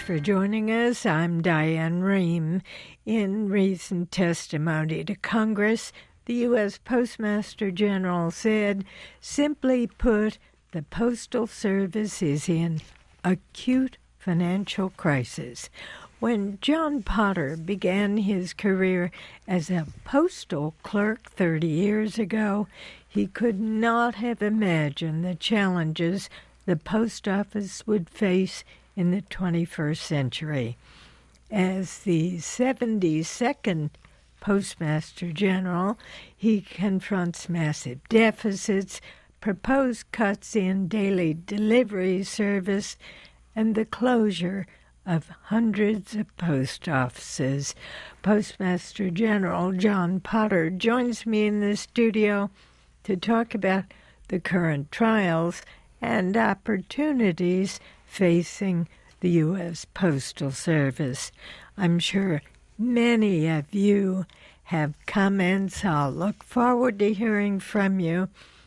for joining us. I'm Diane Rehm. In recent testimony to Congress, the U.S. Postmaster General said, simply put, the Postal Service is in acute financial crisis. When John Potter began his career as a postal clerk 30 years ago, he could not have imagined the challenges the post office would face in the 21st century. As the 72nd Postmaster General, he confronts massive deficits, proposed cuts in daily delivery service, and the closure of hundreds of post offices. Postmaster General John Potter joins me in the studio to talk about the current trials and opportunities facing the U.S. Postal Service. I'm sure many of you have comments. I'll look forward to hearing from you.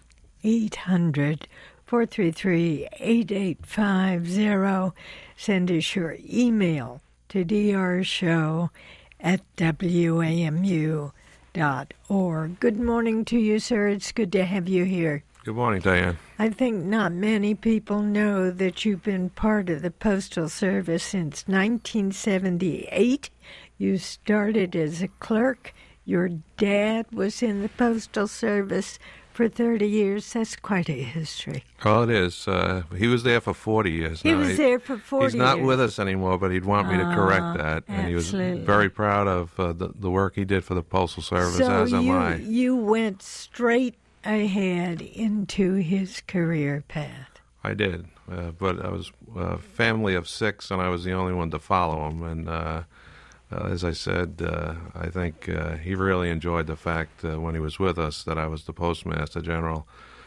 800-433-8850. Send us your email to drshow@wamu.org. Good morning to you, sir. It's good to have you here. Good morning, Diane. I think not many people know that you've been part of the Postal Service since 1978. You started as a clerk. Your dad was in the Postal Service for 30 years. That's quite a history. Oh, it is. He was there for 40 years. He was there for 40 years. He's not with us anymore, but he'd want me to correct that. And he was very proud of the work he did for the Postal Service, as am I. You went straight ahead into his career path. I did, but I was a family of 6, and I was the only one to follow him. And as I said, I think he really enjoyed the fact when he was with us that I was the Postmaster General.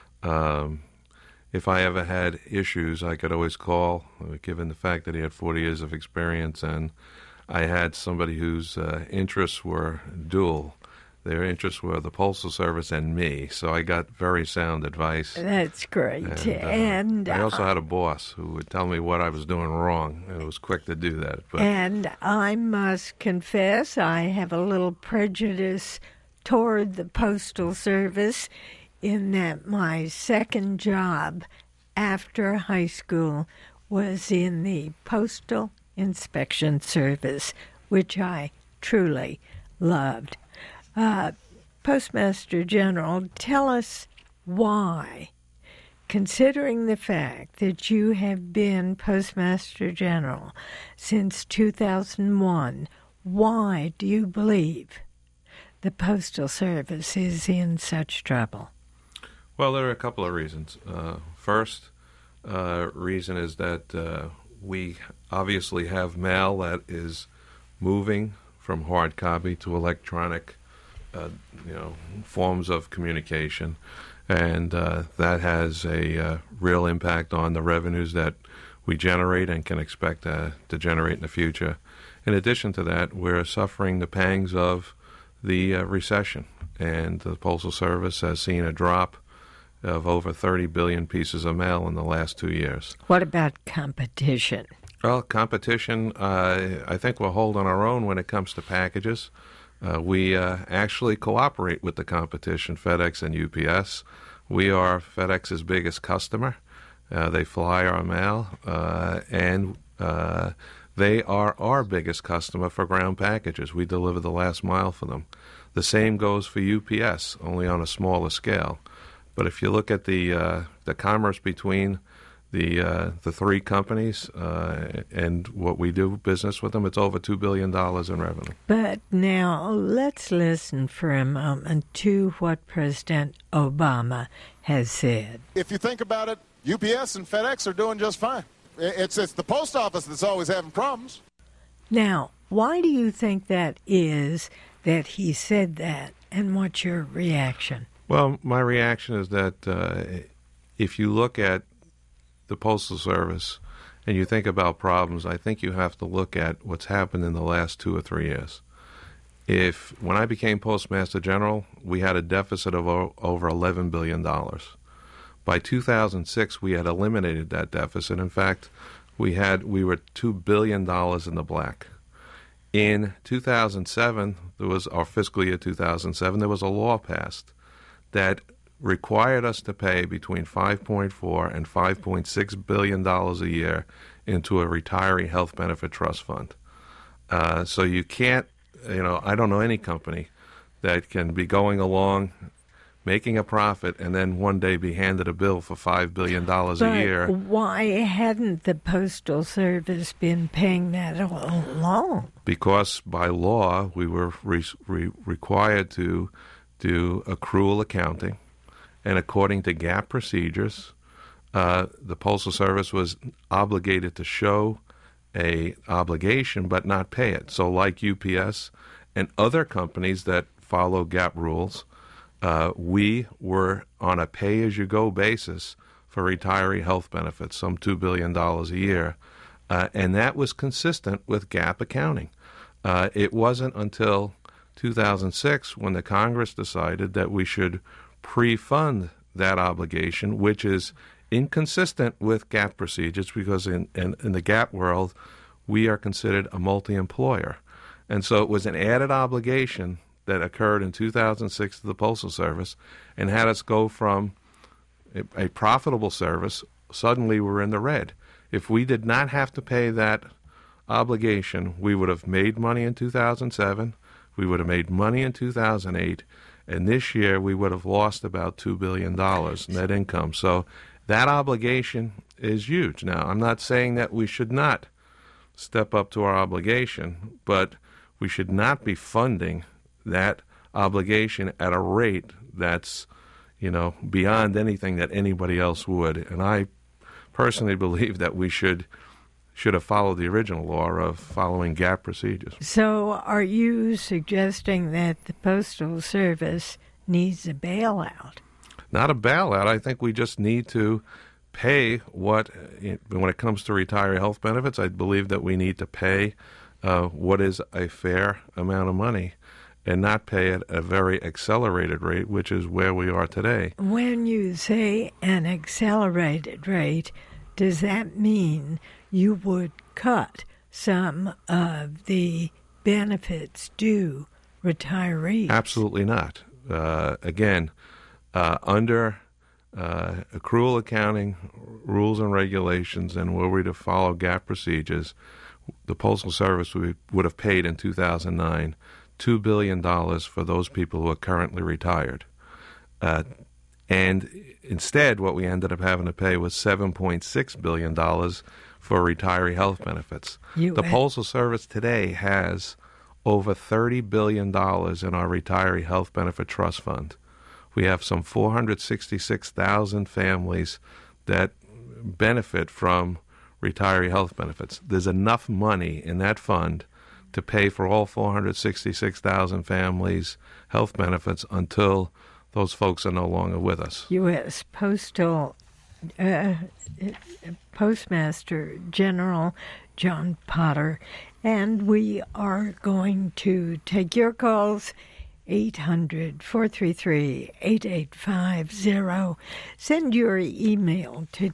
If I ever had issues, I could always call, given the fact that he had 40 years of experience, and I had somebody whose interests were dual. Their interests were the Postal Service and me, so I got very sound advice. That's great. And I also had a boss who would tell me what I was doing wrong, and was quick to do that. And I must confess, I have a little prejudice toward the Postal Service in that my second job after high school was in the Postal Inspection Service, which I truly loved. Postmaster General, tell us why, considering the fact that you have been Postmaster General since 2001, why do you believe the Postal Service is in such trouble? Well, there are a couple of reasons. First reason is that we obviously have mail that is moving from hard copy to electronic forms of communication, and that has a real impact on the revenues that we generate and can expect to generate in the future. In addition to that, we're suffering the pangs of the recession, and the Postal Service has seen a drop of over 30 billion pieces of mail in the last 2 years. What about competition? Well, competition, I think we're holding our own when it comes to packages. We actually cooperate with the competition, FedEx and UPS. We are FedEx's biggest customer. They fly our mail, and they are our biggest customer for ground packages. We deliver the last mile for them. The same goes for UPS, only on a smaller scale. But if you look at the commerce between the three companies and what we do business with them, it's over $2 billion in revenue. But now let's listen for a moment to what President Obama has said. If you think about it, UPS and FedEx are doing just fine. It's the post office that's always having problems. Now, why do you think that is that he said that, and what's your reaction? Well, my reaction is that if you look at the Postal Service and you think about problems, I think you have to look at what's happened in the last 2 or 3 years. When I became Postmaster General, we had a deficit of over $11 billion. By 2006, we had eliminated that deficit. In fact, we were $2 billion in the black. In 2007, our fiscal year 2007, there was a law passed that required us to pay between $5.4 and $5.6 billion a year into a retiree health benefit trust fund. So you can't, I don't know any company that can be going along, making a profit, and then one day be handed a bill for $5 billion a year. Why hadn't the Postal Service been paying that all along? Because by law, we were required to do accrual accounting, and according to GAAP procedures, the Postal Service was obligated to show a obligation but not pay it. So like UPS and other companies that follow GAAP rules, we were on a pay-as-you-go basis for retiree health benefits, some $2 billion a year, and that was consistent with GAAP accounting. It wasn't until 2006 when the Congress decided that we should pre-fund that obligation, which is inconsistent with GAAP procedures because in the GAAP world, we are considered a multi-employer. And so it was an added obligation that occurred in 2006 to the Postal Service and had us go from a profitable service, suddenly we're in the red. If we did not have to pay that obligation, we would have made money in 2007, we would have made money in 2008, and this year we would have lost about $2 billion net income. So that obligation is huge. Now, I'm not saying that we should not step up to our obligation, but we should not be funding that obligation at a rate that's, beyond anything that anybody else would. And I personally believe that we should have followed the original law of following GAAP procedures. So are you suggesting that the Postal Service needs a bailout? Not a bailout. I think we just need to pay when it comes to retiree health benefits, I believe that we need to pay what is a fair amount of money and not pay at a very accelerated rate, which is where we are today. When you say an accelerated rate, does that mean you would cut some of the benefits due retirees? Absolutely not. Again, under accrual accounting rules and regulations, and were we to follow GAAP procedures, the Postal Service would have paid in 2009 $2 billion for those people who are currently retired. And instead, what we ended up having to pay was $7.6 billion for retiree health benefits. The Postal Service today has over $30 billion in our retiree health benefit trust fund. We have some 466,000 families that benefit from retiree health benefits. There's enough money in that fund to pay for all 466,000 families' health benefits until those folks are no longer with us. U.S. Postmaster General John Potter, and we are going to take your calls. 800-433-8850. Send your email to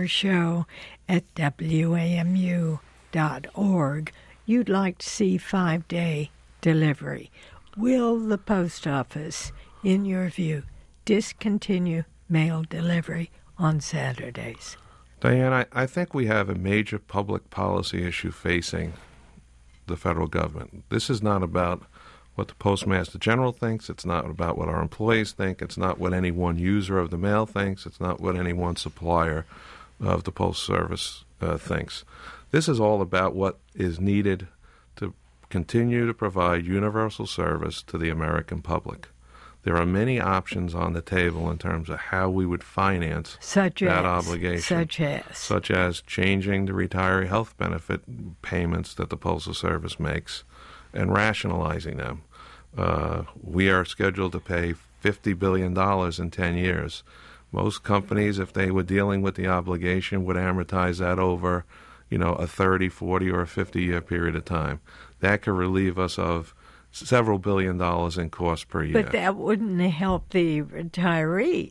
drshow@wamu.org. You'd like to see 5-day delivery. Will the post office, in your view, discontinue mail delivery on Saturdays? Diane, I think we have a major public policy issue facing the federal government. This is not about what the Postmaster General thinks. It's not about what our employees think. It's not what any one user of the mail thinks. It's not what any one supplier of the Postal Service thinks. This is all about what is needed to continue to provide universal service to the American public. There are many options on the table in terms of how we would finance that obligation. Such as changing the retiree health benefit payments that the Postal Service makes and rationalizing them. We are scheduled to pay $50 billion in 10 years. Most companies, if they were dealing with the obligation, would amortize that over, a 30, 40, or a 50-year period of time. That could relieve us of several $1 billion in costs per year. But that wouldn't help the retirees.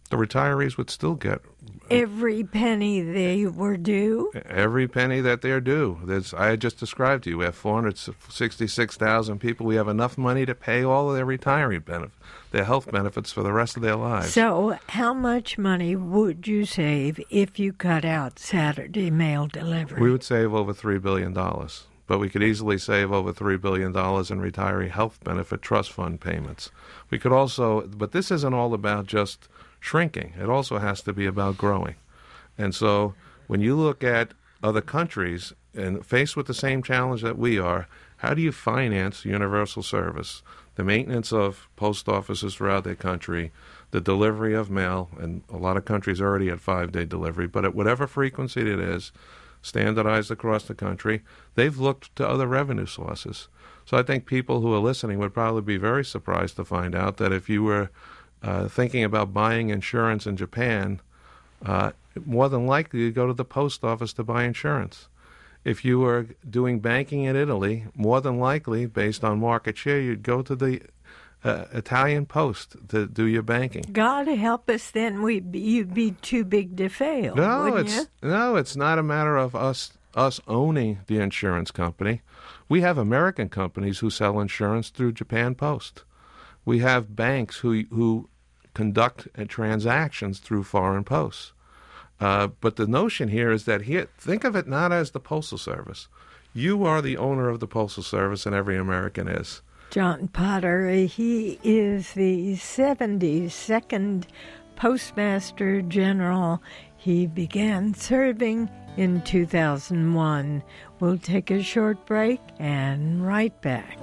The retirees would still get every penny they were due? Every penny that they're due. I just described to you. We have 466,000 people. We have enough money to pay all of their retiree benefits, their health benefits for the rest of their lives. So how much money would you save if you cut out Saturday mail delivery? We would save over $3 billion. But we could easily save over $3 billion in retiree health benefit trust fund payments. We could also, but this isn't all about just shrinking. It also has to be about growing. And so when you look at other countries and faced with the same challenge that we are, how do you finance universal service, the maintenance of post offices throughout the country, the delivery of mail, and a lot of countries already at 5-day delivery, but at whatever frequency it is, standardized across the country, they've looked to other revenue sources. So I think people who are listening would probably be very surprised to find out that if you were thinking about buying insurance in Japan, more than likely you'd go to the post office to buy insurance. If you were doing banking in Italy, more than likely, based on market share, you'd go to the Italian post to do your banking. God help us, then you'd be too big to fail. No, it's not a matter of us owning the insurance company. We have American companies who sell insurance through Japan Post. We have banks who conduct transactions through foreign posts. But the notion here is that think of it not as the Postal Service. You are the owner of the Postal Service, and every American is. John Potter, he is the 72nd Postmaster General. He began serving in 2001. We'll take a short break and right back.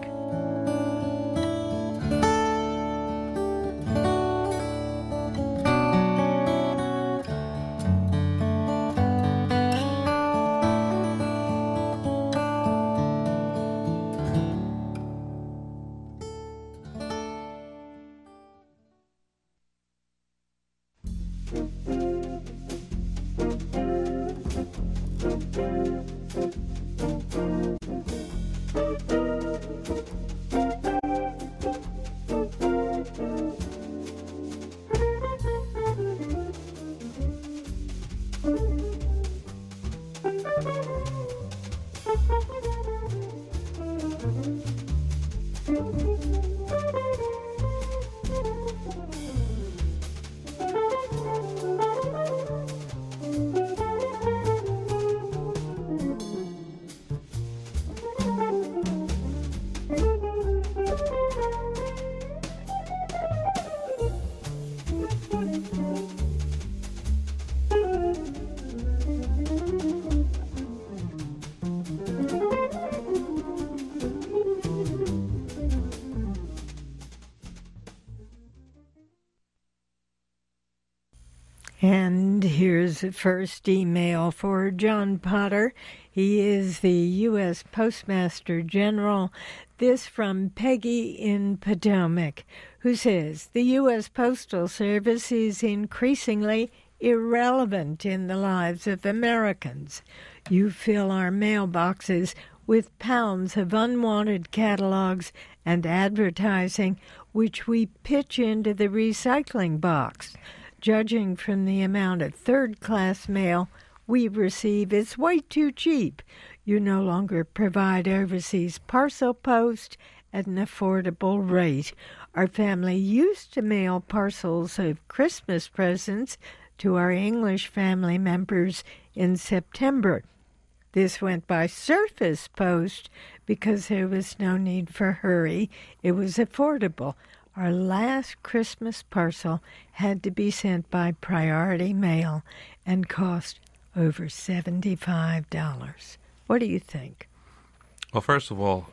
And here's the first email for John Potter. He is the U.S. Postmaster General. This from Peggy in Potomac, who says, the U.S. Postal Service is increasingly irrelevant in the lives of Americans. You fill our mailboxes with pounds of unwanted catalogs and advertising, which we pitch into the recycling box. Judging from the amount of third-class mail we receive, it's way too cheap. You no longer provide overseas parcel post at an affordable rate. Our family used to mail parcels of Christmas presents to our English family members in September. This went by surface post because there was no need for hurry. It was affordable. Our last Christmas parcel had to be sent by priority mail and cost over $75. What do you think? Well, first of all,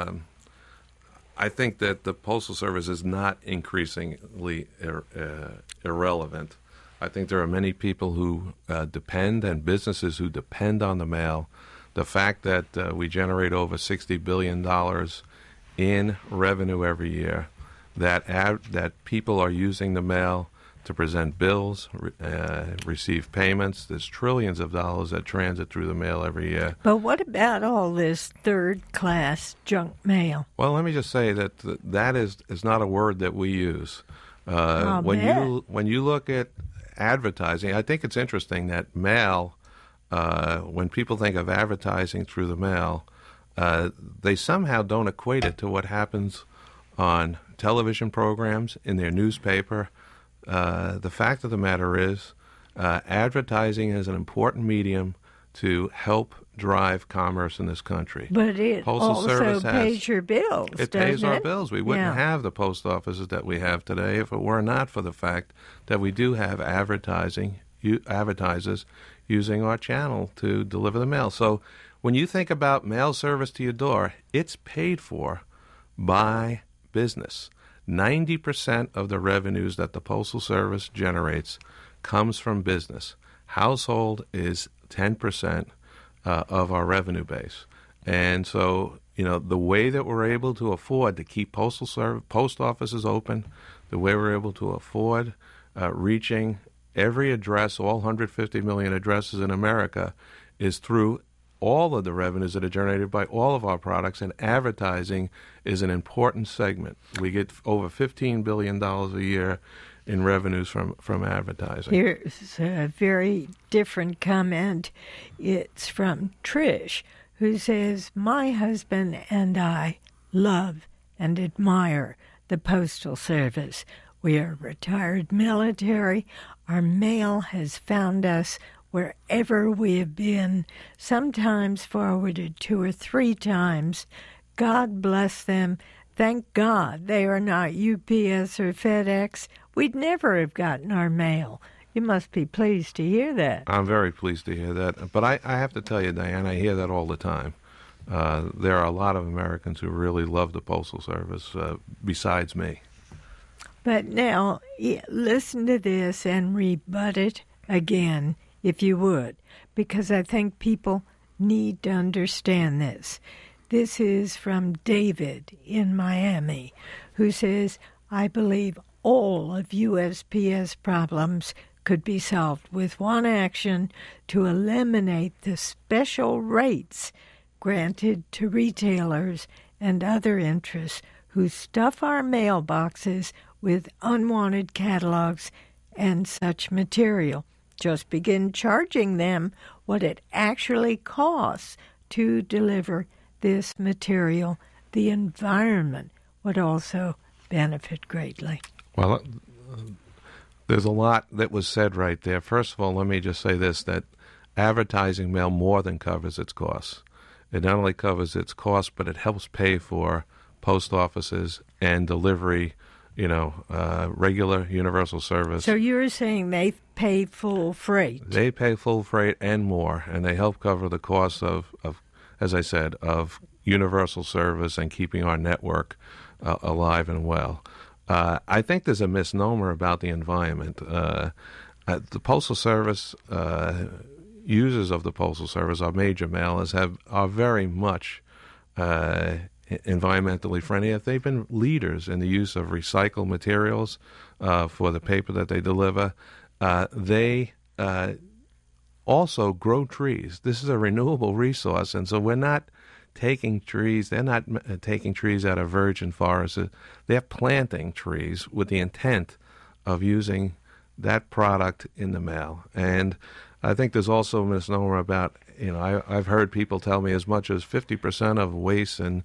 I think that the Postal Service is not increasingly irrelevant. I think there are many people who depend and businesses who depend on the mail. The fact that we generate over $60 billion in revenue every year, that people are using the mail to present bills, receive payments. There's trillions of dollars that transit through the mail every year. But what about all this third-class junk mail? Well, let me just say that that is not a word that we use. When you look at advertising, I think it's interesting that mail, when people think of advertising through the mail, they somehow don't equate it to what happens on television programs, in their newspaper. The fact of the matter is, advertising is an important medium to help drive commerce in this country. But it also pays your bills, It pays our bills. We wouldn't have the post offices that we have today if it were not for the fact that we do have advertisers using our channel to deliver the mail. So when you think about mail service to your door, it's paid for by business. 90% of the revenues that the Postal Service generates comes from business. Household is 10% of our revenue base. And so, the way that we're able to afford to keep post offices open, the way we're able to afford reaching every address, all 150 million addresses in America, is through all of the revenues that are generated by all of our products, and advertising is an important segment. We get over $15 billion a year in revenues from advertising. Here's a very different comment. It's from Trish, who says, my husband and I love and admire the Postal Service. We are retired military. Our mail has found us wherever we have been, sometimes forwarded 2 or 3 times. God bless them. Thank God they are not UPS or FedEx. We'd never have gotten our mail. You must be pleased to hear that. I'm very pleased to hear that. But I have to tell you, Diane, I hear that all the time. There are a lot of Americans who really love the Postal Service, besides me. But now, listen to this and rebut it again, if you would, because I think people need to understand this. This is from David in Miami, who says, I believe all of USPS problems could be solved with one action to eliminate the special rates granted to retailers and other interests who stuff our mailboxes with unwanted catalogs and such material. Just begin charging them what it actually costs to deliver this material. The environment would also benefit greatly. Well, there's a lot that was said right there. First of all, let me just say this, that advertising mail more than covers its costs. It not only covers its costs, but it helps pay for post offices and delivery, regular universal service. So you're saying they pay full freight? They pay full freight and more, and they help cover the costs of as I said, of universal service and keeping our network alive and well. I think there's a misnomer about the environment. The Postal Service, users of the Postal Service, our major mailers, are very much environmentally friendly. They've been leaders in the use of recycled materials for the paper that they deliver. They also grow trees. This is a renewable resource, and so we're not taking trees. They're not taking trees out of virgin forests. They're planting trees with the intent of using that product in the mail. And I think there's also a misnomer about, I've heard people tell me as much as 50% of waste in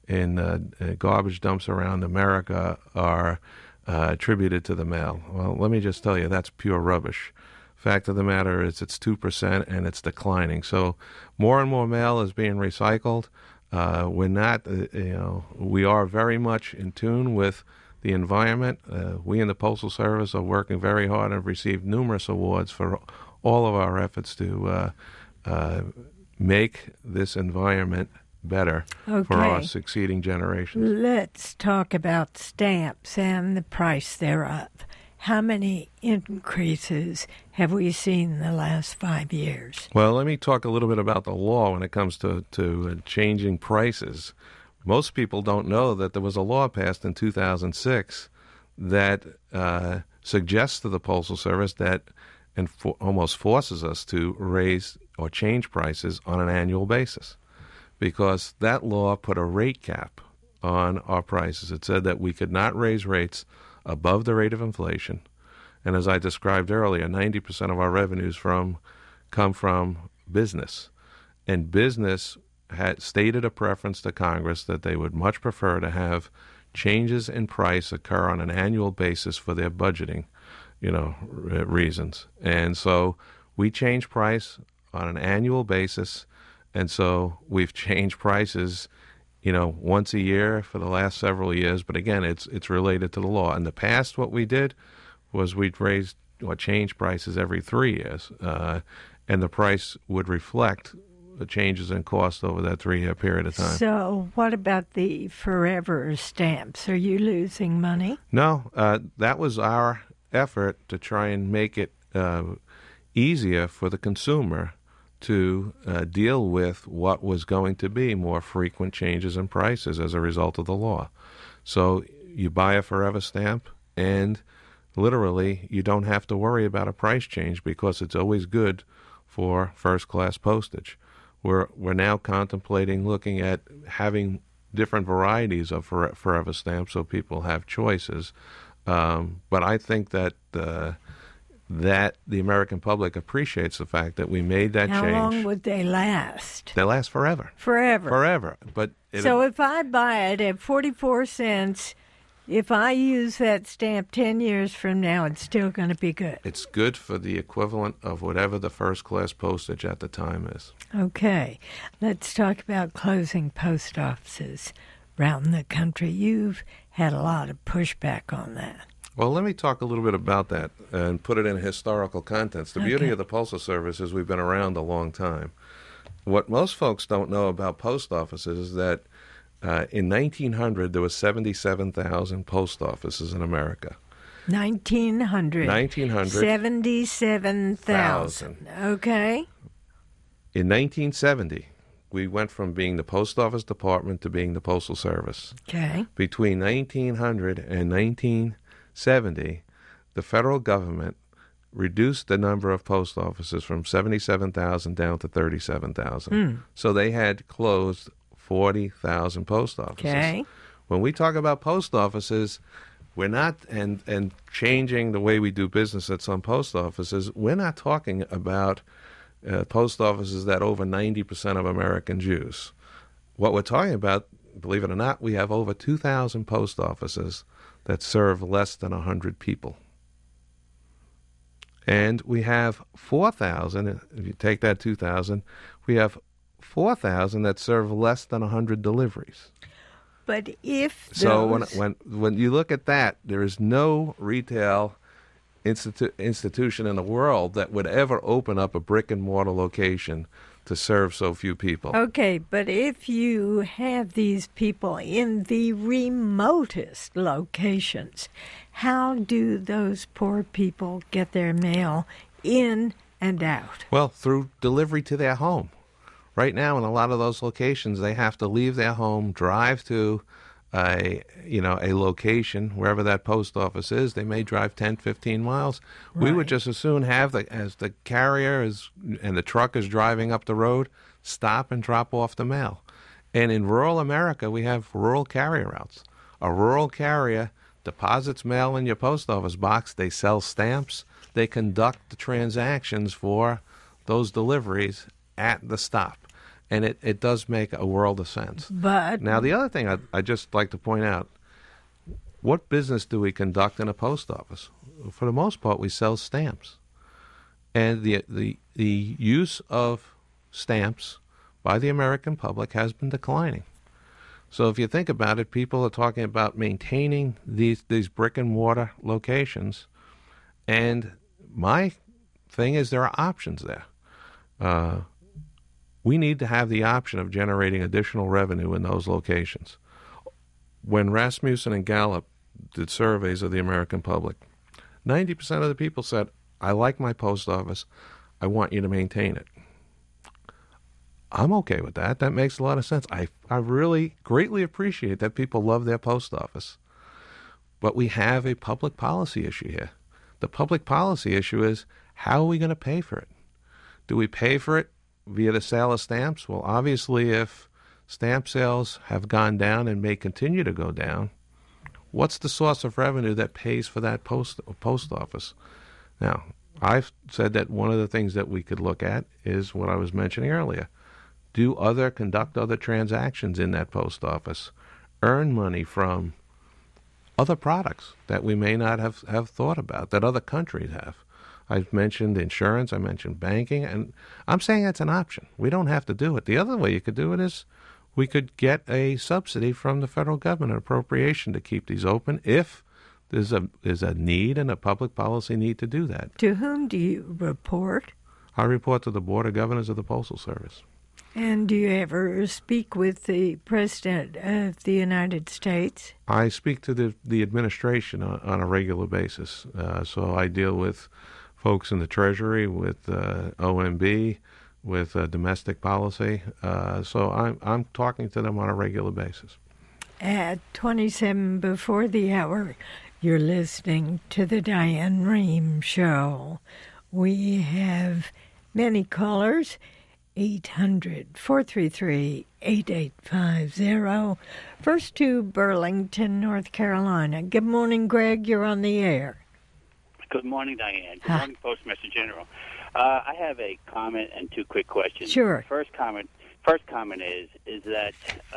garbage dumps around America are attributed to the mail. Well, let me just tell you, that's pure rubbish. Fact of the matter is it's 2% and it's declining. So more and more mail is being recycled. We're not, we are very much in tune with the environment. We in the Postal Service are working very hard and have received numerous awards for all of our efforts to make this environment better for our succeeding generations. Let's talk about stamps and the price thereof. How many increases have we seen in the last 5 years? Well, let me talk a little bit about the law when it comes to changing prices. Most people don't know that there was a law passed in 2006 that suggests to the Postal Service that and almost forces us to raise or change prices on an annual basis, because that law put a rate cap on our prices. It said that we could not raise rates above the rate of inflation. And as I described earlier, 90% of our revenues come from business. And business had stated a preference to Congress that they would much prefer to have changes in price occur on an annual basis for their budgeting, reasons. And so we change price on an annual basis, and so we've changed prices, once a year for the last several years. But again, it's related to the law. In the past, what we did was we'd change prices every 3 years, and the price would reflect the changes in cost over that 3-year period of time. So what about the forever stamps? Are you losing money? No, that was our effort to try and make it easier for the consumer to deal with what was going to be more frequent changes in prices as a result of the law. So you buy a forever stamp, and literally you don't have to worry about a price change because it's always good for first-class postage. We're now contemplating looking at having different varieties of forever stamps so people have choices. But I think that the American public appreciates the fact that we made that change. How long would they last? They last forever. Forever. But so if I buy it at 44 cents, if I use that stamp 10 years from now, it's still going to be good. It's good for the equivalent of whatever the first-class postage at the time is. Okay. Let's talk about closing post offices around the country. You've had a lot of pushback on that. Well, let me talk a little bit about that and put it in historical context. The beauty of the Postal Service is we've been around a long time. What most folks don't know about post offices is that in 1900, there were 77,000 post offices in America. 1900. 77,000. Okay. In 1970, we went from being the Post Office Department to being the Postal Service. Okay. Between 1900 and 1970, the federal government reduced the number of post offices from 77,000 down to 37,000. So they had closed 40,000 post offices. Okay. When we talk about post offices, we're not, and changing the way we do business at some post offices, we're not talking about post offices that over 90% of Americans use. What we're talking about, believe it or not, we have over 2,000 post offices that serve less than 100 people. And we have 4,000, if you take that 2,000, we have 4,000 that serve less than 100 deliveries. But if those... So when you look at that, there is no retail institution in the world that would ever open up a brick-and-mortar location to serve so few people. Okay, but if you have these people in the remotest locations, how do those poor people get their mail in and out? Well, through delivery to their home. Right now, in a lot of those locations, they have to leave their home, drive to a location, wherever that post office is. They may drive 10, 15 miles. Right. We would just as soon have, as the carrier and the truck is driving up the road, stop and drop off the mail. And in rural America, we have rural carrier routes. A rural carrier deposits mail in your post office box. They sell stamps. They conduct the transactions for those deliveries at the stop. And it does make a world of sense. But now, the other thing I'd just like to point out, what business do we conduct in a post office? For the most part, we sell stamps. And the use of stamps by the American public has been declining. So if you think about it, people are talking about maintaining these brick-and-mortar locations. And my thing is there are options there. We need to have the option of generating additional revenue in those locations. When Rasmussen and Gallup did surveys of the American public, 90% of the people said, I like my post office. I want you to maintain it. I'm okay with that. That makes a lot of sense. I really greatly appreciate that people love their post office. But we have a public policy issue here. The public policy issue is, how are we going to pay for it? Do we pay for it via the sale of stamps? Well, obviously, if stamp sales have gone down and may continue to go down, what's the source of revenue that pays for that post office? Now, I've said that one of the things that we could look at is what I was mentioning earlier. Conduct other transactions in that post office, earn money from other products that we may not have thought about, that other countries have. I've mentioned insurance, I mentioned banking, and I'm saying that's an option. We don't have to do it. The other way you could do it is we could get a subsidy from the federal government, an appropriation to keep these open if there's a need and a public policy need to do that. To whom do you report? I report to the Board of Governors of the Postal Service. And do you ever speak with the President of the United States? I speak to the administration on a regular basis. So I deal with folks in the Treasury, with OMB, with domestic policy. So I'm talking to them on a regular basis. At 27 before the hour, you're listening to the Diane Rehm Show. We have many callers. 800-433-8850. First to Burlington, North Carolina. Good morning, Greg. You're on the air. Good morning, Diane. Good morning, Postmaster General. I have a comment and two quick questions. Sure. First comment is that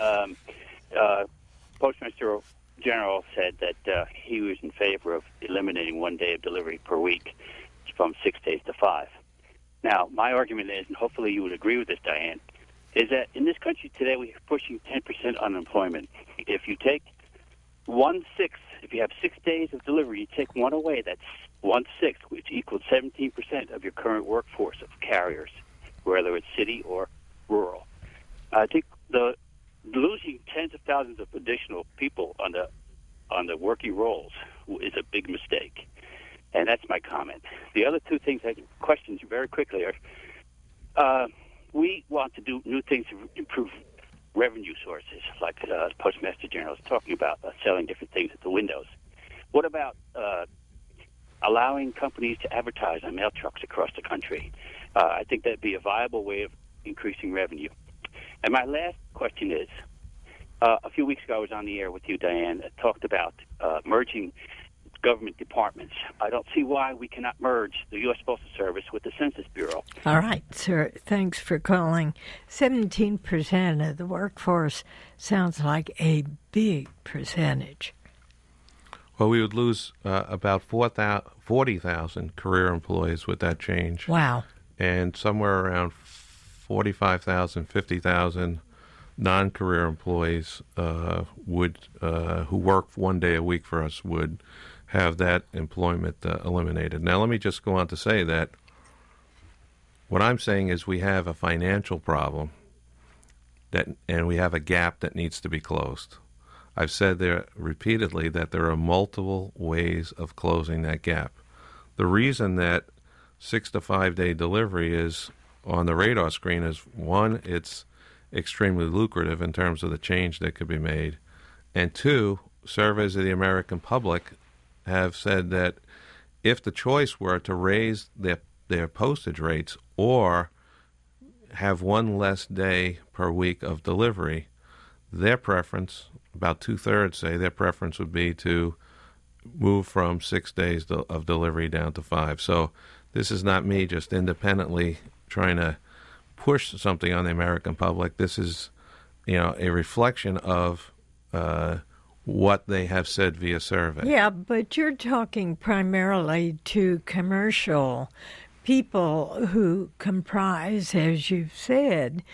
Postmaster General said that he was in favor of eliminating 1 day of delivery per week from 6 days to 5. Now, my argument is, and hopefully you would agree with this, Diane, is that in this country today we're pushing 10% unemployment. If you take 1/6, if you have 6 days of delivery, you take one away, that's 1/6, which equals 17% of your current workforce of carriers, whether it's city or rural. I think the losing tens of thousands of additional people on the working roles is a big mistake. And that's my comment. The other two things I question very quickly are, we want to do new things to improve revenue sources, like Postmaster General is talking about, selling different things at the windows. What about allowing companies to advertise on mail trucks across the country? I think that'd be a viable way of increasing revenue. And my last question is, a few weeks ago I was on the air with you, Diane, talked about merging government departments. I don't see why we cannot merge the U.S. Postal Service with the Census Bureau. All right, sir. Thanks for calling. 17% of the workforce sounds like a big percentage. Well, we would lose about 40,000 career employees with that change. Wow. And somewhere around 45,000, 50,000 non-career employees who work 1 day a week for us would have that employment eliminated. Now, let me just go on to say that what I'm saying is we have a financial problem and we have a gap that needs to be closed. I've said there repeatedly that there are multiple ways of closing that gap. The reason that 6 to 5 day delivery is on the radar screen is, one, it's extremely lucrative in terms of the change that could be made, and two, surveys of the American public have said that if the choice were to raise their postage rates or have one less day per week of delivery, their preference, about 2/3 say their preference would be to move from 6 days of delivery down to 5. So this is not me just independently trying to push something on the American public. This is, a reflection of what they have said via survey. Yeah, but you're talking primarily to commercial people who comprise, as you've said,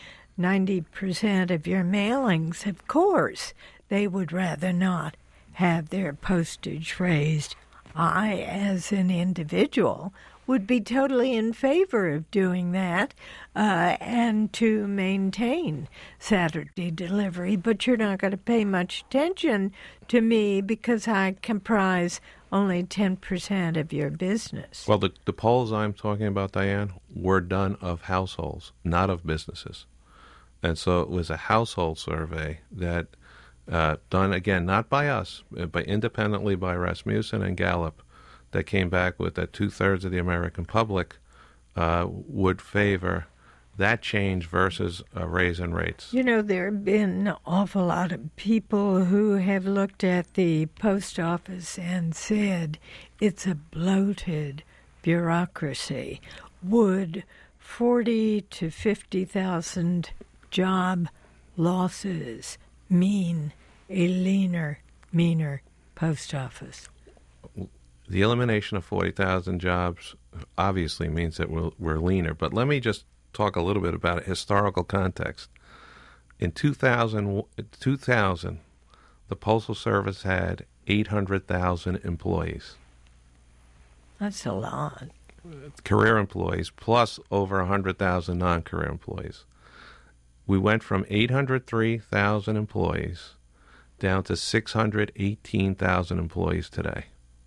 90% of your mailings. Of course, they would rather not have their postage raised. I, as an individual, would be totally in favor of doing that and to maintain Saturday delivery. But you're not going to pay much attention to me because I comprise only 10% of your business. Well, the polls I'm talking about, Diane, were done of households, not of businesses. And so it was a household survey that done, again, not by us, but independently by Rasmussen and Gallup, that came back with that 2/3 of the American public would favor that change versus a raise in rates? You know, there have been an awful lot of people who have looked at the post office and said it's a bloated bureaucracy. Would 40 to 50,000 job losses mean a leaner, meaner post office? The elimination of 40,000 jobs obviously means that we're leaner. But let me just talk a little bit about historical context. In 2000, the Postal Service had 800,000 employees. That's a lot. Career employees, plus over 100,000 non-career employees. We went from 803,000 employees down to 618,000 employees today.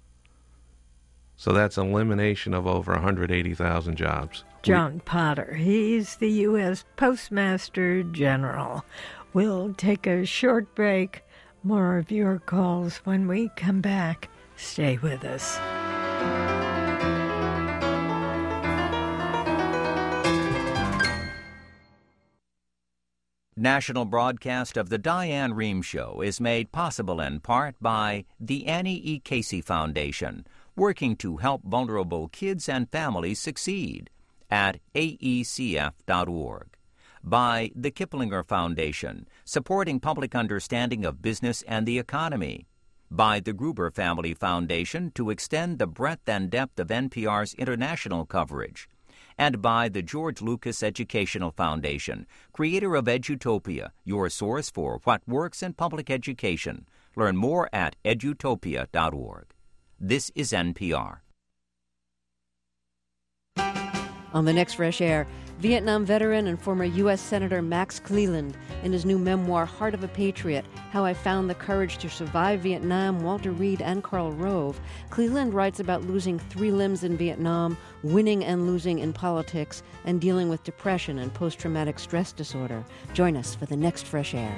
So that's an elimination of over 180,000 jobs. John Potter, he's the U.S. Postmaster General. We'll take a short break. More of your calls when we come back. Stay with us. National broadcast of the Diane Rehm Show is made possible in part by the Annie E. Casey Foundation, working to help vulnerable kids and families succeed at aecf.org. By the Kiplinger Foundation, supporting public understanding of business and the economy. By the Gruber Family Foundation to extend the breadth and depth of NPR's international coverage. And by the George Lucas Educational Foundation, creator of Edutopia, your source for what works in public education. Learn more at edutopia.org. This is NPR. On the next Fresh Air, Vietnam veteran and former U.S. Senator Max Cleland in his new memoir, Heart of a Patriot, How I Found the Courage to Survive Vietnam, Walter Reed and Karl Rove. Cleland writes about losing 3 limbs in Vietnam, winning and losing in politics, and dealing with depression and post-traumatic stress disorder. Join us for the next Fresh Air.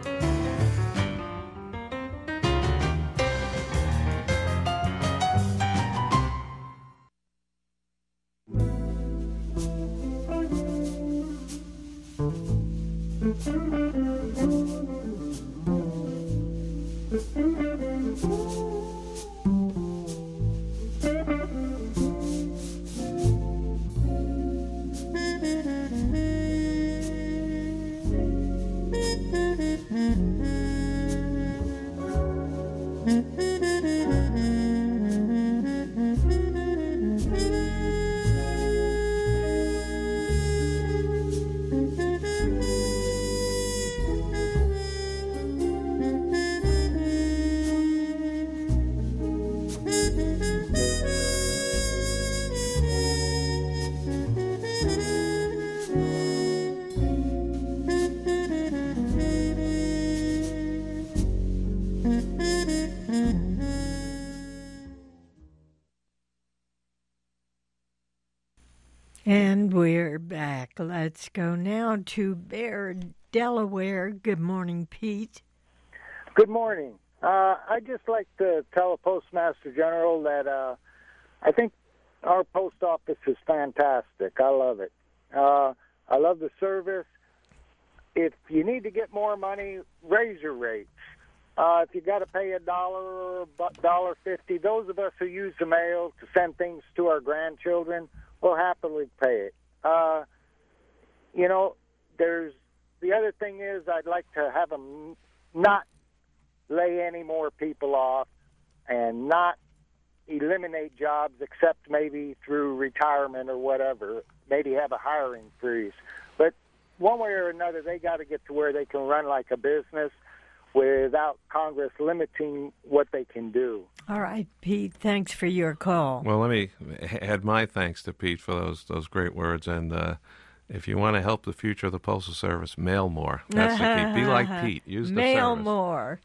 And we're back. Let's go now to Bear, Delaware. Good morning, Pete. Good morning. I'd just like to tell the Postmaster General that I think our post office is fantastic. I love it. I love the service. If you need to get more money, raise your rates. If you got to pay $1 or $1.50, those of us who use the mail to send things to our grandchildren will happily pay it. There's the other thing is I'd like to have them not lay any more people off and not eliminate jobs except maybe through retirement or whatever, maybe have a hiring freeze. But one way or another, they got to get to where they can run like a business without Congress limiting what they can do. All right, Pete, thanks for your call. Well, let me add my thanks to Pete for those great words. And if you want to help the future of the Postal Service, mail more. That's the key. Be like Pete. Use the mail service. more.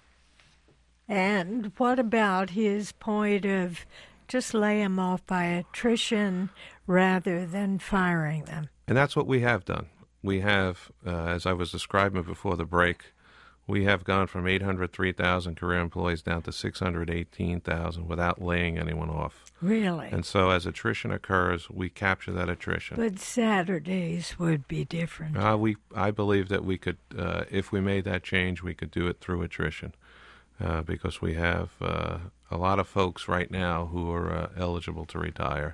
And what about his point of just lay them off by attrition rather than firing them? And that's what we have done. We have, as I was describing before the break, we have gone from 803,000 career employees down to 618,000 without laying anyone off. Really? And so as attrition occurs, we capture that attrition. But Saturdays would be different. I believe that we could, if we made that change, we could do it through attrition, because we have a lot of folks right now who are eligible to retire,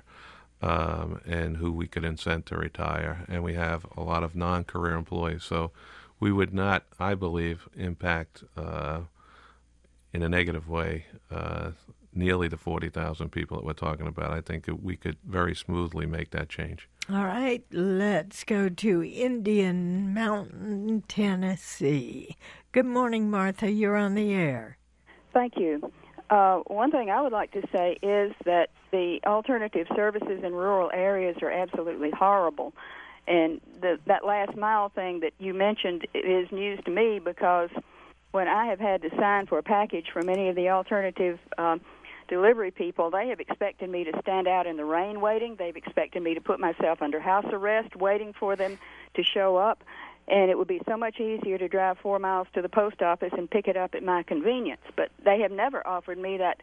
and who we could incent to retire, and we have a lot of non-career employees. So we would not, I believe, impact in a negative way nearly the 40,000 people that we're talking about. I think that we could very smoothly make that change. All right, let's go to Indian Mountain, Tennessee. Good morning, Martha. You're on the air. Thank you. One thing I would like to say is that the alternative services in rural areas are absolutely horrible. And that last mile thing that you mentioned is news to me, because when I have had to sign for a package from any of the alternative delivery people, they have expected me to stand out in the rain waiting. They've expected me to put myself under house arrest waiting for them to show up. And it would be so much easier to drive 4 miles to the post office and pick it up at my convenience. But they have never offered me that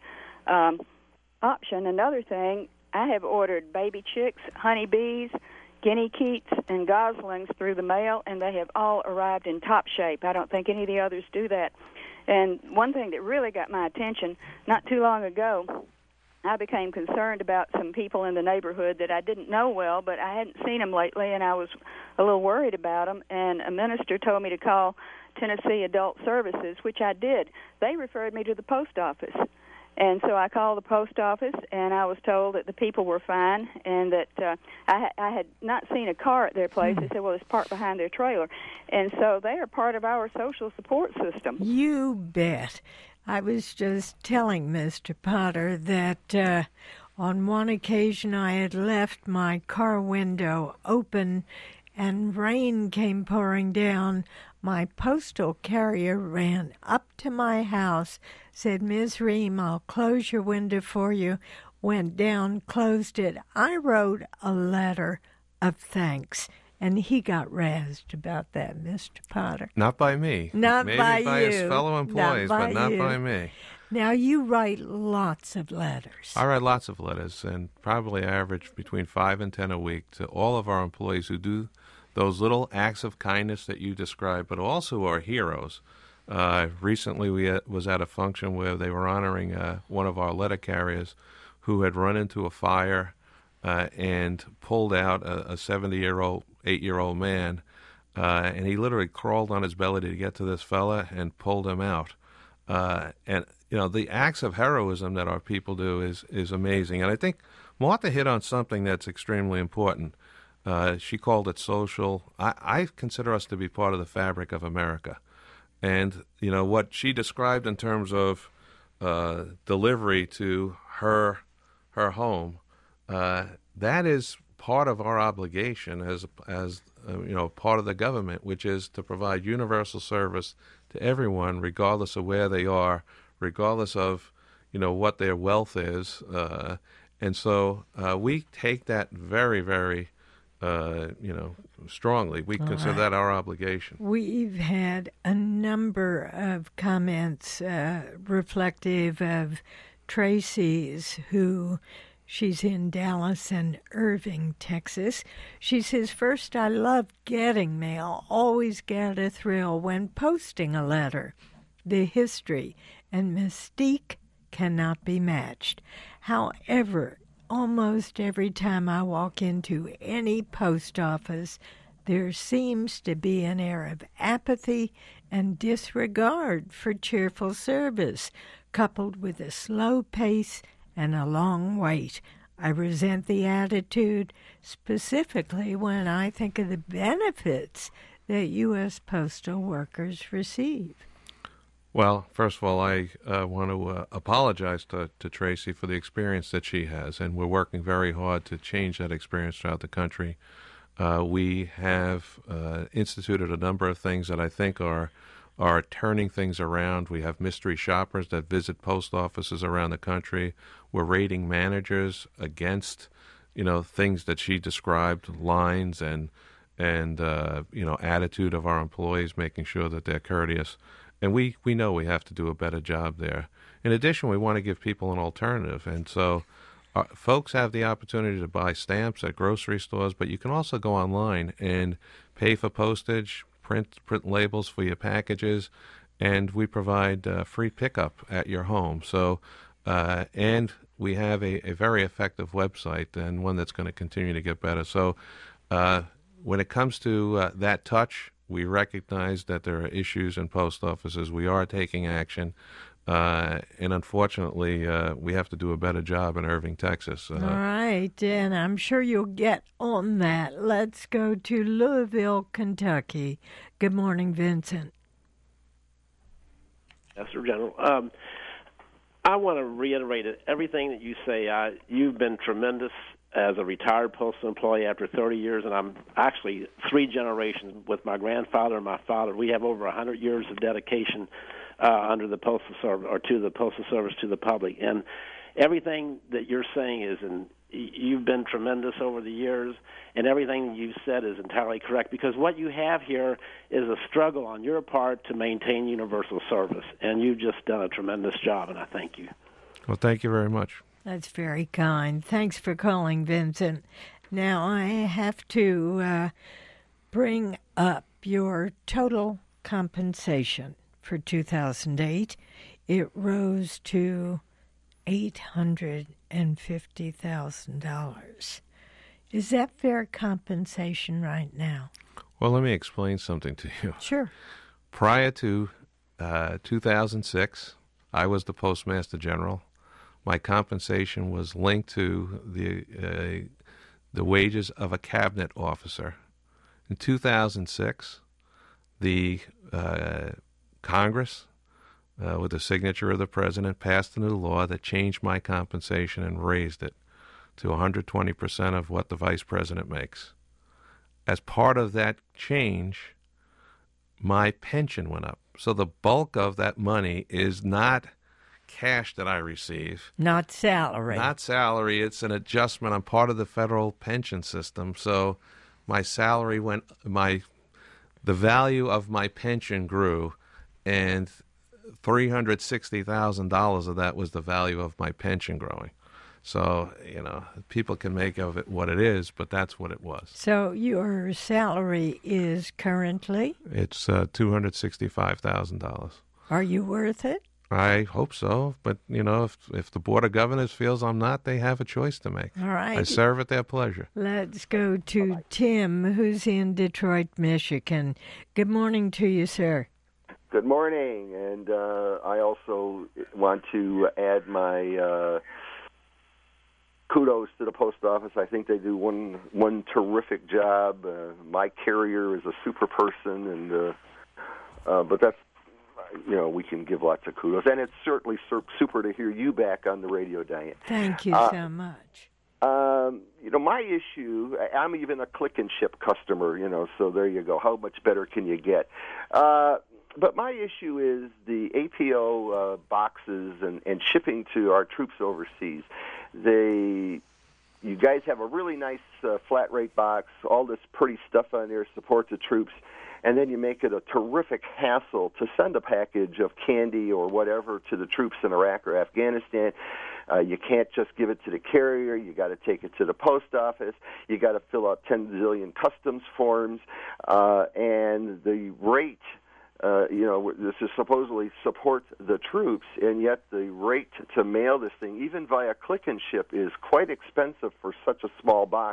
option. Another thing, I have ordered baby chicks, honeybees, guinea keats, and goslings through the mail, and they have all arrived in top shape. I don't think any of the others do that. And one thing that really got my attention, not too long ago, I became concerned about some people in the neighborhood that I didn't know well, but I hadn't seen them lately, and I was a little worried about them. And a minister told me to call Tennessee Adult Services, which I did. They referred me to the post office. And so I called the post office, and I was told that the people were fine and that I had not seen a car at their place. They said, well, it's parked behind their trailer. And so they are part of our social support system. You bet. I was just telling Mr. Potter that on one occasion I had left my car window open and rain came pouring down. My postal carrier ran up to my house, said, Ms. Ream, I'll close your window for you, went down, closed it. I wrote a letter of thanks, and he got razzed about that, Mr. Potter. Not by me. Not Maybe by by you. his fellow employees, but not by me. Now, you write lots of letters. I write lots of letters, and probably average between 5 and 10 a week to all of our employees who do those little acts of kindness that you described, but also are heroes. Recently, we was at a function where they were honoring one of our letter carriers who had run into a fire and pulled out a 8-year-old man, and he literally crawled on his belly to get to this fella and pulled him out. And you know, the acts of heroism that our people do is amazing. And I think Martha hit on something that's extremely important. She called it social. I consider us to be part of the fabric of America. And, you know, what she described in terms of delivery to her home, that is part of our obligation as you know, part of the government, which is to provide universal service to everyone, regardless of where they are, regardless of, you know, what their wealth is. And so we take that very, very you know, strongly. We consider that our obligation. We've had a number of comments reflective of Tracy's, who she's in Dallas and Irving, Texas. She says, first, I love getting mail, always get a thrill when posting a letter. The history and mystique cannot be matched. However, almost every time I walk into any post office, there seems to be an air of apathy and disregard for cheerful service, coupled with a slow pace and a long wait. I resent the attitude, specifically when I think of the benefits that U.S. postal workers receive. Well, first of all, I want to apologize to Tracy for the experience that she has, and we're working very hard to change that experience throughout the country. We have instituted a number of things that I think are turning things around. We have mystery shoppers that visit post offices around the country. We're rating managers against, you know, things that she described, lines and you know, attitude of our employees, making sure that they're courteous. And we know we have to do a better job there. In addition, we want to give people an alternative. And so folks have the opportunity to buy stamps at grocery stores, but you can also go online and pay for postage, print labels for your packages, and we provide free pickup at your home. So, and we have a very effective website and one that's going to continue to get better. So when it comes to that touch, we recognize that there are issues in post offices. We are taking action. And unfortunately, we have to do a better job in Irving, Texas. All right, and I'm sure you'll get on that. Let's go to Louisville, Kentucky. Good morning, Vincent. Yes, sir, General. I want to reiterate everything that you say. You've been tremendous as a retired postal employee after 30 years, and I'm actually 3 generations with my grandfather and my father. We have over 100 years of dedication under the Postal Service, or to the Postal Service, to the public. And everything that you're saying you've been tremendous over the years, and everything you said is entirely correct, because what you have here is a struggle on your part to maintain universal service, and you've just done a tremendous job, and I thank you. Well, thank you very much. That's very kind. Thanks for calling, Vincent. Now, I have to bring up your total compensation for 2008. It rose to $850,000. Is that fair compensation right now? Well, let me explain something to you. Sure. Prior to 2006, I was the Postmaster General. My compensation was linked to the wages of a cabinet officer. In 2006, the Congress, with the signature of the President, passed a new law that changed my compensation and raised it to 120% of what the Vice President makes. As part of that change, my pension went up. So the bulk of that money is not cash that I receive. Not salary. Not salary. It's an adjustment. I'm part of the federal pension system. So my salary went, the value of my pension grew, and $360,000 of that was the value of my pension growing. So, people can make of it what it is, but that's what it was. So your salary is currently? It's $265,000. Are you worth it? I hope so, but, if the Board of Governors feels I'm not, they have a choice to make. All right. I serve at their pleasure. Let's go to Tim, who's in Detroit, Michigan. Good morning to you, sir. Good morning, and I also want to add my kudos to the post office. I think they do one terrific job. My carrier is a super person, and but that's, we can give lots of kudos. And it's certainly super to hear you back on the radio, Diane. Thank you so much. My issue, I'm even a Click and Ship customer, so there you go. How much better can you get? But my issue is the APO boxes and shipping to our troops overseas. You guys have a really nice flat rate box, all this pretty stuff on there, support the troops, and then you make it a terrific hassle to send a package of candy or whatever to the troops in Iraq or Afghanistan. You can't just give it to the carrier. You got to take it to the post office. You got to fill out 10 zillion customs forms, and the rate. This is supposedly support the troops, and yet the rate to mail this thing, even via Click and Ship, is quite expensive for such a small box.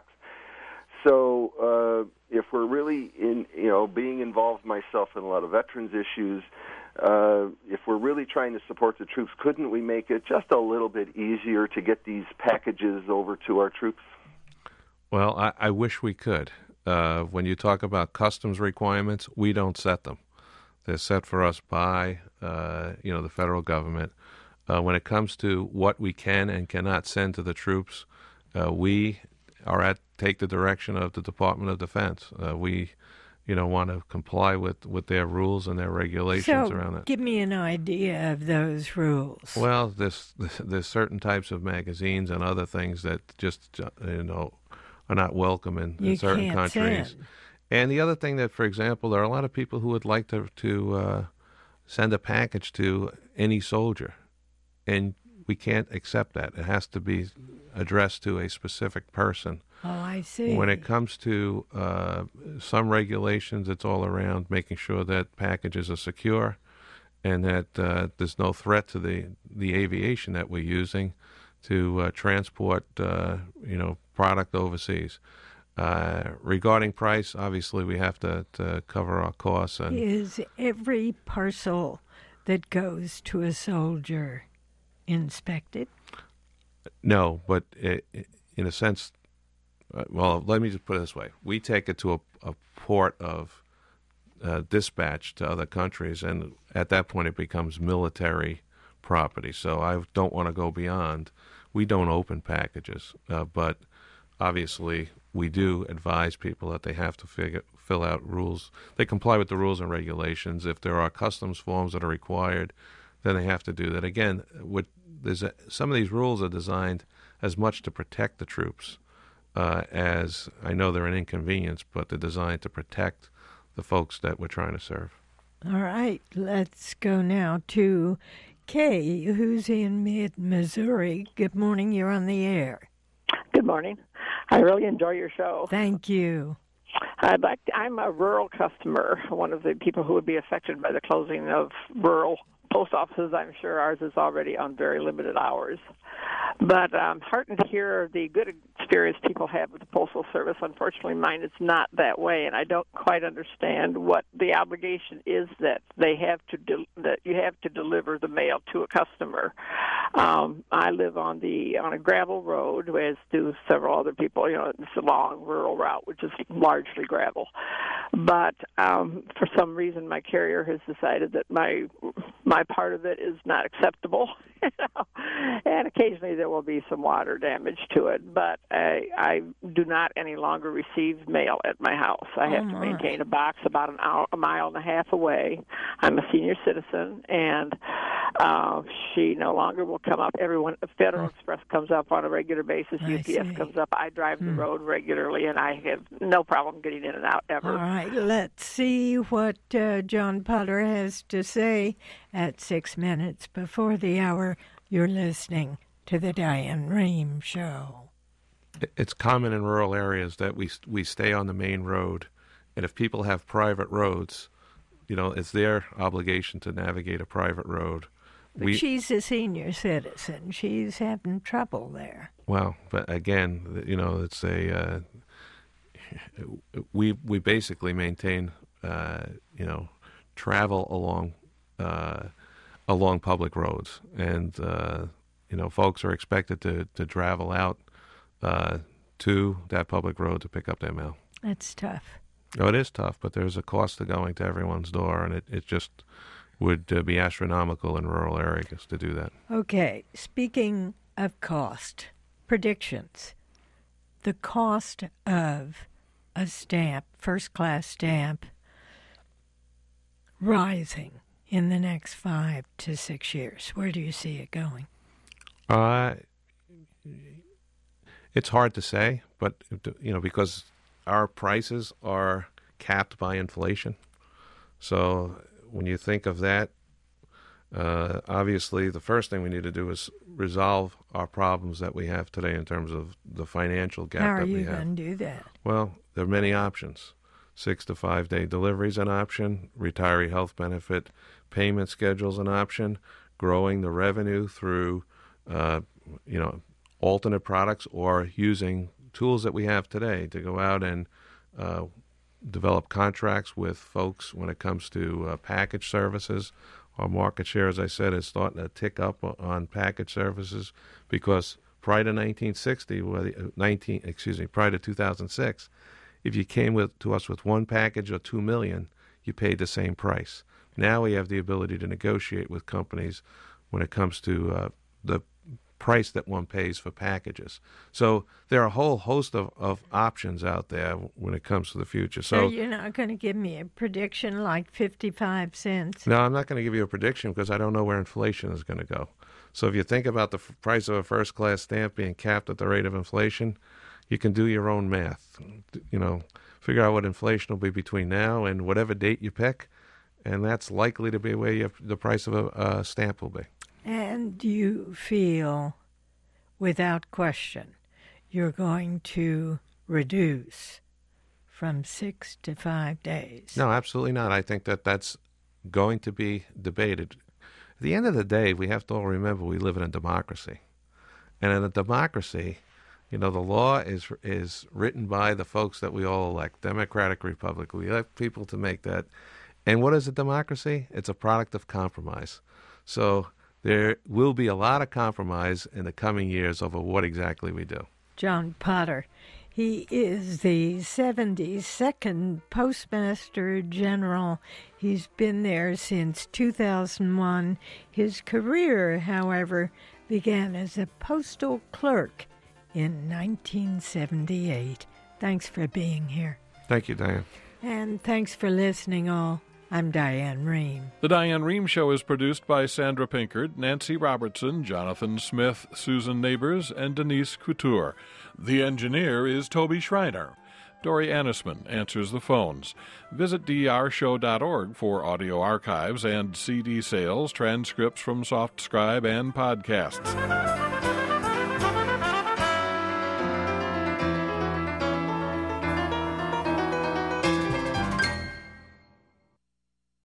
So if we're really being involved myself in a lot of veterans issues, if we're really trying to support the troops, couldn't we make it just a little bit easier to get these packages over to our troops? Well, I wish we could. When you talk about customs requirements, we don't set them. They're set for us by, the federal government. When it comes to what we can and cannot send to the troops, we take the direction of the Department of Defense. We, want to comply with their rules and their regulations around that. Give me an idea of those rules. Well, there's certain types of magazines and other things that just, are not welcome in certain countries. Send. And the other thing that, for example, there are a lot of people who would like to send a package to any soldier, and we can't accept that. It has to be addressed to a specific person. Oh, I see. When it comes to some regulations, it's all around making sure that packages are secure and that there's no threat to the aviation that we're using to transport product overseas. Regarding price, obviously we have to cover our costs. And is every parcel that goes to a soldier inspected? No, but in a sense, well, let me just put it this way. We take it to a port of dispatch to other countries, and at that point it becomes military property. So I don't want to go beyond. We don't open packages, but obviously we do advise people that they have to fill out rules. They comply with the rules and regulations. If there are customs forms that are required, then they have to do that. Again, some of these rules are designed as much to protect the troops as I know they're an inconvenience, but they're designed to protect the folks that we're trying to serve. All right, let's go now to Kay, who's in mid-Missouri. Good morning, you're on the air. Good morning. I really enjoy your show. Thank you. I'm a rural customer, one of the people who would be affected by the closing of rural post offices. I'm sure ours is already on very limited hours. But I'm heartened to hear the good experience people have with the Postal Service. Unfortunately, mine is not that way, and I don't quite understand what the obligation is that they have to that you have to deliver the mail to a customer. I live on a gravel road, as do several other people. It's a long rural route, which is largely gravel. But for some reason, my carrier has decided that my part of it is not acceptable, and occasionally there will be some water damage to it. But I do not any longer receive mail at my house. I have to maintain a box about a mile and a half away. I'm a senior citizen, and she no longer will come up. Federal Express comes up on a regular basis. UPS comes up. I drive the road regularly, and I have no problem getting in and out ever. All right, let's see what John Potter has to say at 6 minutes before the hour. You're listening to the Diane Rehm Show. It's common in rural areas that we stay on the main road, and if people have private roads, it's their obligation to navigate a private road. But she's a senior citizen. She's having trouble there. Well, but again, it's we basically maintain travel along public roads, and folks are expected to travel out to that public road to pick up their mail. That's tough. Oh, it is tough, but there's a cost to going to everyone's door, and it just would be astronomical in rural areas to do that. Okay, speaking of cost, predictions. The cost of a stamp, first-class stamp, rising in the next 5 to 6 years. Where do you see it going? It's hard to say, but because our prices are capped by inflation. So when you think of that, obviously the first thing we need to do is resolve our problems that we have today in terms of the financial gap that we have. How are you going to do that? Well, there are many options. 6 to 5 day delivery is an option. Retiree health benefit payment schedule is an option. Growing the revenue through, alternate products, or using tools that we have today to go out and develop contracts with folks when it comes to package services. Our market share, as I said, is starting to tick up on package services because prior to 2006, if you came to us with one package or 2 million, you paid the same price. Now we have the ability to negotiate with companies when it comes to the price that one pays for packages. So there are a whole host of options out there when it comes to the future. So you're not going to give me a prediction like 55 cents? No, I'm not going to give you a prediction because I don't know where inflation is going to go. So if you think about the price of a first-class stamp being capped at the rate of inflation, you can do your own math. Figure out what inflation will be between now and whatever date you pick, and that's likely to be where the price of a stamp will be. And you feel, without question, you're going to reduce from 6 to 5 days? No, absolutely not. I think that's going to be debated. At the end of the day, we have to all remember we live in a democracy. And in a democracy, the law is written by the folks that we all elect, Democratic, Republic. We elect people to make that. And what is a democracy? It's a product of compromise. So there will be a lot of compromise in the coming years over what exactly we do. John Potter. He is the 72nd Postmaster General. He's been there since 2001. His career, however, began as a postal clerk in 1978. Thanks for being here. Thank you, Diane. And thanks for listening, all. I'm Diane Rehm. The Diane Rehm Show is produced by Sandra Pinkard, Nancy Robertson, Jonathan Smith, Susan Neighbors, and Denise Couture. The engineer is Toby Schreiner. Dory Annisman answers the phones. Visit drshow.org for audio archives and CD sales, transcripts from SoftScribe, and podcasts.